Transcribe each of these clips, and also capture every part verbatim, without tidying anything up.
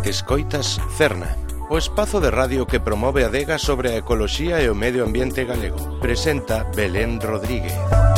Escoitas Cerna, o espazo de radio que promove a adega sobre a ecoloxía e o medio ambiente galego. Presenta Belén Rodríguez.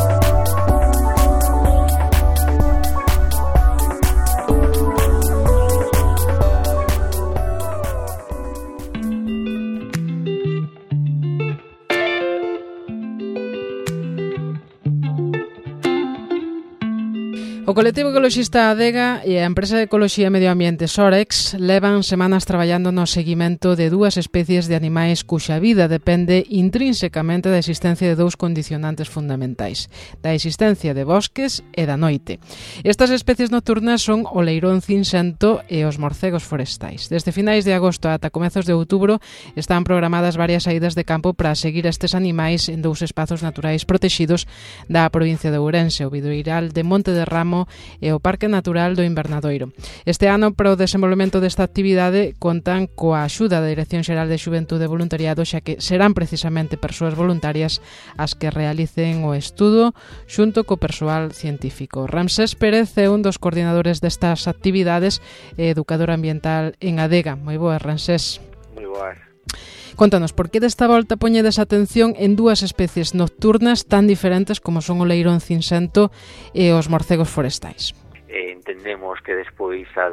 O colectivo ecoloxista Adega e a empresa de ecoloxía e medio ambiente Sorex levan semanas traballando no seguimento de dúas especies de animais cuxa vida depende intrínsecamente da existencia de dous condicionantes fundamentais, da existencia de bosques e da noite. Estas especies nocturnas son o leirón cinsento e os morcegos forestais. Desde finais de agosto ata comezos de outubro están programadas varias saídas de campo para seguir estes animais en dous espazos naturais protexidos da provincia de Ourense, o Bidoiral de Monte de Ramo e o Parque Natural do Invernadoiro. Este ano, para o desenvolvemento desta actividade, contan coa axuda da Dirección Xeral de Xuventude e Voluntariado, xa que serán precisamente persoas voluntarias as que realicen o estudo xunto co persoal científico. Ramsés Pérez é un dos coordinadores destas actividades e educador ambiental en Adega. Moi boas, Ramsés. Moi boas. Contanos, por que desta volta poñedes atención en dúas especies nocturnas tan diferentes como son o leirón cinsento e os morcegos forestais? Eh, entendemos que despois a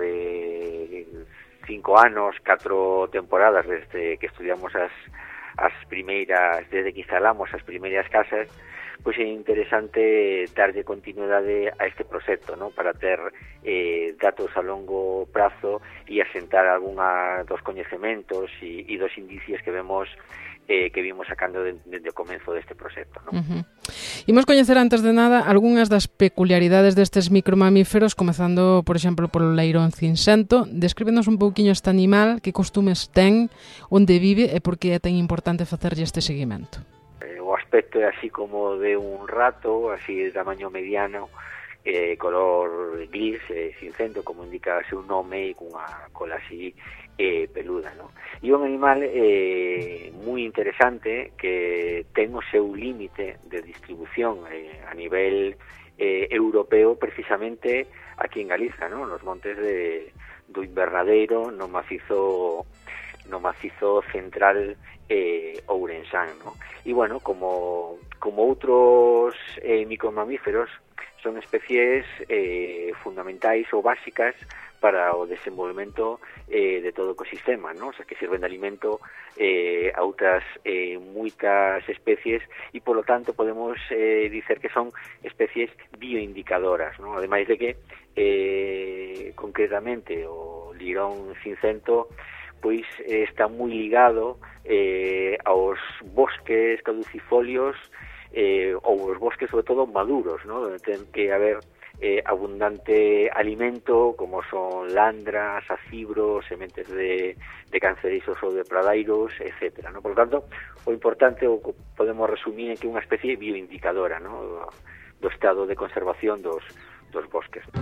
de cinco anos, catro temporadas desde que estudiamos as, as primeiras, desde que instalamos as primeiras casas, pois é interesante darlle continuidade a este proxecto, ¿no? Para ter eh, datos a longo prazo e asentar algunha dos coñecementos e, e dos indicios que vemos eh, que vimos sacando desde o comenzo deste proxecto, ¿no? Uh-huh. Imos coñecer antes de nada algunhas das peculiaridades destes micromamíferos, comezando, por exemplo, polo leirón cinsento. Descríbenos un pouquiño este animal, que costumes ten, onde vive e por que é tan importante facerlle este seguimento. O aspecto é así como de un rato, así de tamaño mediano, eh, color gris, eh, cincento, como indica o seu nome, e cunha cola así eh, peluda, ¿no? E un animal eh, moi interesante que ten o seu límite de distribución eh, a nivel eh, europeo, precisamente aquí en Galiza, ¿no? Nos montes de, do Invernadeiro, no macizo no macizo central eh, ourensán, ¿no? E, bueno, como, como outros eh, micromamíferos, son especies eh, fundamentais ou básicas para o desenvolvemento eh, de todo o ecosistema, ¿no? O sea, que sirven de alimento eh, a outras eh, moitas especies e, polo tanto, podemos eh, dicer que son especies bioindicadoras, ¿no? Ademais de que, eh, concretamente, o lirón cincento pois eh, está moi ligado eh, aos bosques caducifolios eh, ou os bosques, sobre todo, maduros, ¿no? Donde ten que haber eh, abundante alimento, como son landras, acibros, sementes de, de cancerizos ou de pradairos, etcétera, ¿no? Por lo tanto, o importante o podemos resumir en que é unha especie bioindicadora, ¿no? Do estado de conservación dos, dos bosques, ¿no?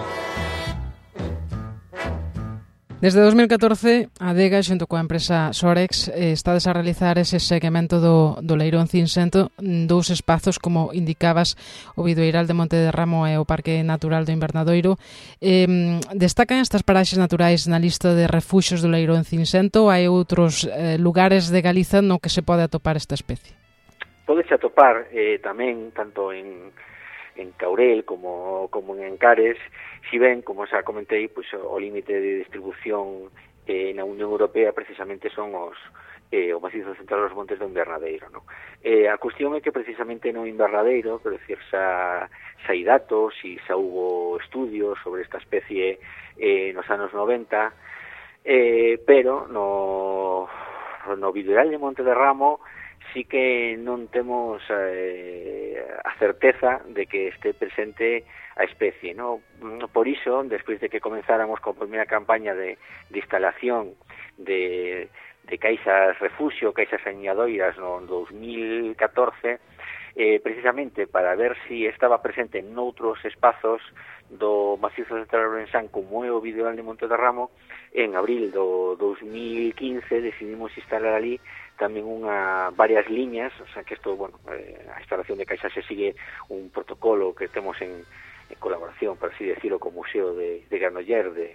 Desde dos mil catorce, a Adega, xunto coa empresa Sorex, eh, estades a realizar ese seguimento do, do leirón cinsento en dous espazos, como indicabas, o Bidoiral de Monte de Ramo e o Parque Natural do Invernadoiro. Eh, destacan estas paraxes naturais na lista de refuxos do leirón cinsento ou hai outros eh, lugares de Galiza no que se pode atopar esta especie? Podes atopar eh, tamén, tanto en en Caurel como, como en Encares, si ben, como xa comentei, pues, o límite de distribución eh, na Unión Europea precisamente son os eh, o macizo central dos montes do Invernadeiro, ¿no? Eh, a cuestión é que precisamente no Invernadeiro, quero dicir, xa, xa hai datos e xa hubo estudios sobre esta especie eh, nos anos noventa, eh, pero no, no Bidoiral de Monte de Ramo sí que non temos eh, a certeza de que este presente a especie, ¿no? Por iso, despois de que comenzáramos con a primeira campaña de, de instalación de, de caixas refuxio, caixas añadoiras no dos mil catorce, eh, precisamente para ver si estaba presente noutros espazos do macizo central ourensán como é o Bidoiral de Monte de Ramo, en abril do dos mil quince decidimos instalar ali tamén unha varias liñas, o sea que isto, bueno, eh, a instalación de caixas se sigue un protocolo que temos en, en colaboración, por así decirlo, co Museo de, de Granollers de,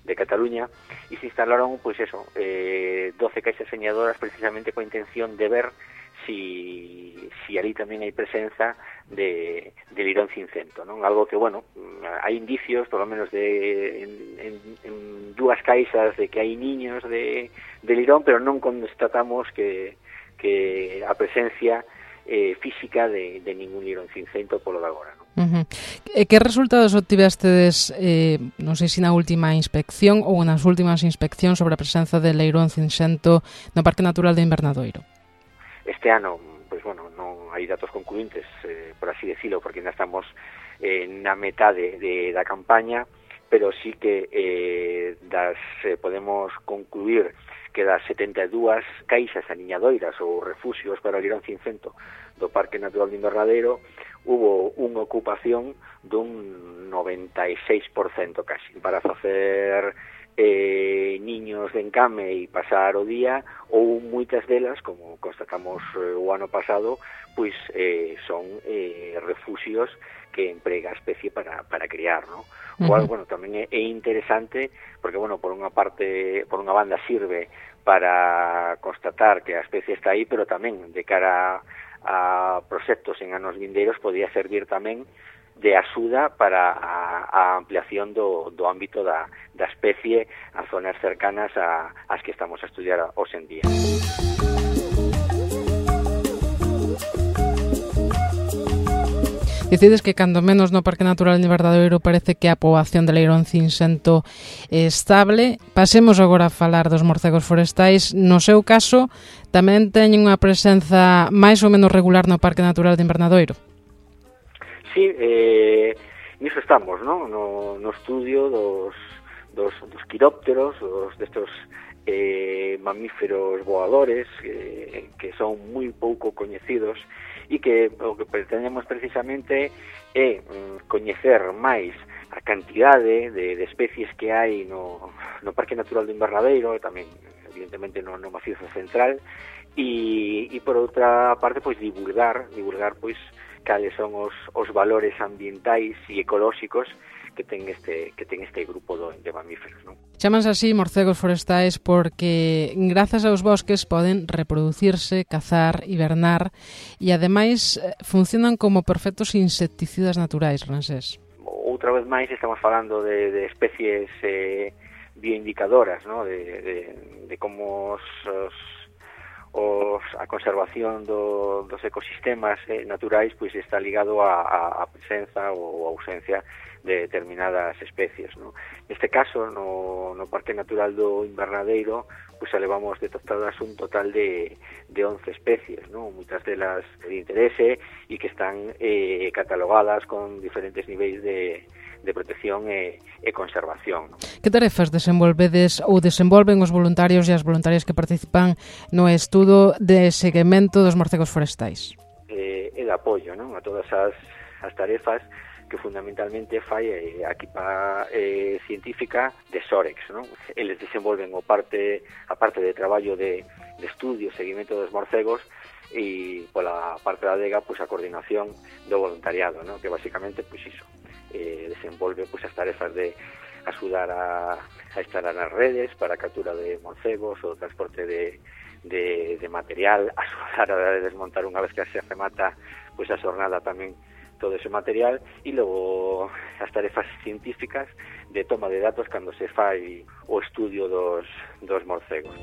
de Cataluña, e se instalaron, pois eso, eh, doce caixas señadoras precisamente coa intención de ver si, si ali tamén hai presenza de, de lirón cincento, non? Algo que, bueno, hai indicios, por lo menos de en, en, en dúas caixas de que hai niños de, de lirón, pero non constatamos que, que a presencia eh, física de, de ningún lirón cincento polo de agora, non? Uh-huh. E que resultados obtivestes, eh, non sei se na última inspección ou nas últimas inspeccións sobre a presenza de leirón cincento no Parque Natural de Invernadoiro? Este ano, pois, bueno, non hai datos concluintes, eh, por así decirlo, porque ainda estamos eh, na metade de, da campaña, pero sí que eh, das, eh, podemos concluir que das setenta e dúas caixas aniñadoiras ou refuxios para o lirón cincento do Parque Natural de Invernadeiro hubo unha ocupación dun noventa e seis por cento casi para facer eh, niños de encame e pasar o día, ou moitas delas, como constatamos eh, o ano pasado, pois eh, son eh, refuxios que emprega a especie para, para criar, ¿no? O cual, bueno, tamén é, é interesante porque, bueno, por unha parte, por unha banda sirve para constatar que a especie está aí, pero tamén de cara a, a proxectos en anos vindeiros podía servir tamén de axuda para a, a ampliación do, do ámbito da, da especie a zonas cercanas a, as que estamos a estudiar hoxe en día. Dicides que cando menos no Parque Natural de Invernadoiro parece que a poboación de leirón cincento é estable. Pasemos agora a falar dos morcegos forestais. No seu caso, tamén teñen unha presenza máis ou menos regular no Parque Natural de Invernadoiro? Sí, eh, niso estamos, ¿no? No, no estudio dos, dos, dos quirópteros, dos destos eh, mamíferos voadores eh, que son moi pouco coñecidos e que o que pretendemos precisamente é mm, coñecer máis a cantidade de, de especies que hai no, no Parque Natural de Invernadeiro, tamén evidentemente no, no macizo central, e, e por outra parte pois divulgar, divulgar pois cales son os, os valores ambientais e ecolóxicos que ten este que ten este grupo do, de mamíferos, non? Chámanse así morcegos forestais porque grazas aos bosques poden reproducirse, cazar, hibernar e ademais funcionan como perfectos insecticidas naturais, Rancés. Outra vez máis estamos falando de, de especies eh, bioindicadoras, ¿no? de, de, de como os, os Os, a conservación do, dos ecosistemas eh, naturais pois está ligado a, a, a presenza ou a ausencia de determinadas especies, ¿no? Neste caso, no, no Parque Natural do Invernadeiro, pois elevamos detectadas un total de, de once especies, ¿no? Moitas delas de interese e que están eh, catalogadas con diferentes niveis de de protección e, e conservación. Que tarefas desenvolvedes ou desenvolven os voluntarios e as voluntarias que participan no estudo de seguimento dos morcegos forestais? Eh, e de apoio, non? A todas as, as tarefas que fundamentalmente fai a equipa eh, científica de Sorex, non? Eles desenvolven o parte, a parte de traballo de, de estudio e seguimento dos morcegos e pola parte da adega pois a coordinación do voluntariado, non? Que basicamente pois iso eh, desenvolve pois as tarefas de axudar a, a instalar as redes para a captura de morcegos, o transporte de, de, de material, axudar a desmontar unha vez que se remata pois a xornada tamén todo ese material, e logo as tarefas científicas de toma de datos cando se fai o estudio dos, dos morcegos.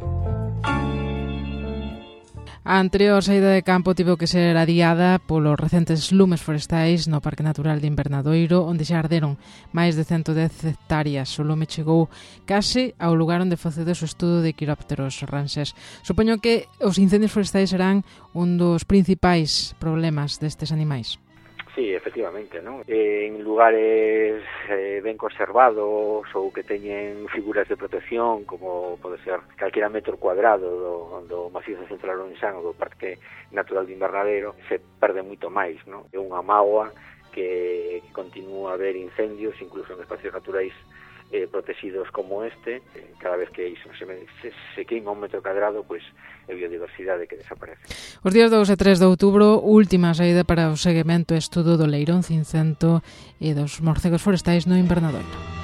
A anterior saída de campo tivo que ser adiada polos recentes lumes forestais no Parque Natural de Invernadoiro, onde xa arderon máis de ciento dez hectáreas. O lume chegou case ao lugar onde facedes o estudo de quirópteros, Rancés. Supoño que os incendios forestais serán un dos principais problemas destes animais. Sí, efectivamente, ¿no? Eh, en lugares eh, ben conservados ou que teñen figuras de protección, como pode ser calquera metro cuadrado do, do macizo central ourensán ou do Parque Natural de Invernadeiro, se perde moito máis, ¿no? É unha mágoa que, que continúa a haber incendios, incluso en espacios naturais eh, protegidos como este. Eh, cada vez que iso se, se, se queima un metro cuadrado, pois é biodiversidade que desaparece. Os días dous e tres de outubro, última saída para o seguimento e estudo do leirón cincento e dos morcegos forestais no Invernadoiro.